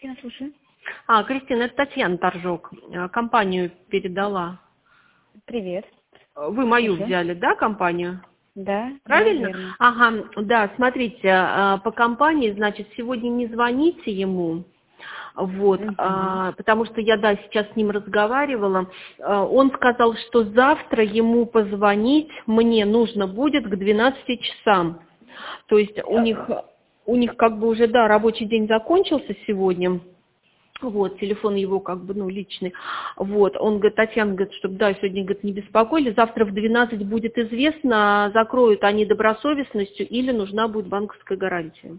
Я слушаю. Кристина, это Татьяна Торжок. Компанию передала. Привет. Вы мою Слушаю. взяли, да, компанию? Да, Правильно? да, верно. Ага, да, смотрите, по компании, значит, сегодня не звоните ему. Вот, Угу. потому что я, да, сейчас с ним разговаривала. Он сказал, что завтра ему позвонить мне нужно будет к 12 часам. То есть у них как бы уже, да, рабочий день закончился сегодня. Вот, телефон его как бы, личный. Вот, он говорит, Татьяна, говорит, чтобы, да, сегодня, говорит, не беспокоили, завтра в 12 будет известно, закроют они добросовестностью или нужна будет банковская гарантия.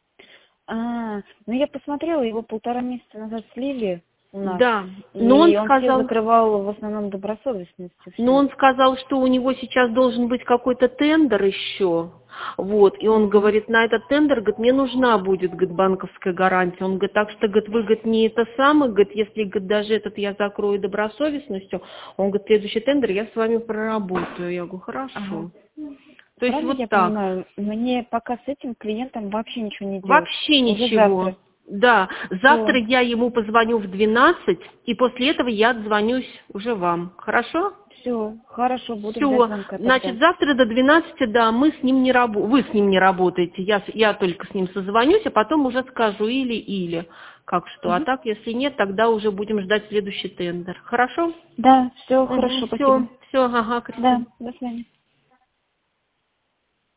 Я посмотрела, его 1,5 месяца назад слили у нас, Да, но он и он все сказал, закрывал в основном добросовестностью. но Все. он сказал, что у него сейчас должен быть какой-то тендер еще. Вот, и он Угу. говорит, на этот тендер, говорит, мне нужна будет, говорит, банковская гарантия. Он говорит, так что, говорит, вы, говорит, не это самое, говорит, если, говорит, даже этот я закрою добросовестностью, он говорит, следующий тендер я с вами проработаю. Я говорю, Ага. хорошо. То есть Правильно вот я так. понимаю, мне пока с этим клиентом вообще ничего не делать. Вообще Уже ничего. завтра. Да, завтра Все. я ему позвоню в 12, и после этого я отзвонюсь уже вам. Хорошо? Все. Хорошо, буду ждать Все, звонка значит, тогда. завтра до 12, да, мы с ним не вы с ним не работаете, я только с ним созвонюсь, а потом уже скажу или, как что. А Угу. так, если нет, тогда уже будем ждать следующий тендер. Хорошо? Да, все Угу, хорошо, спасибо. все, ага, Да, Кристина. до свидания.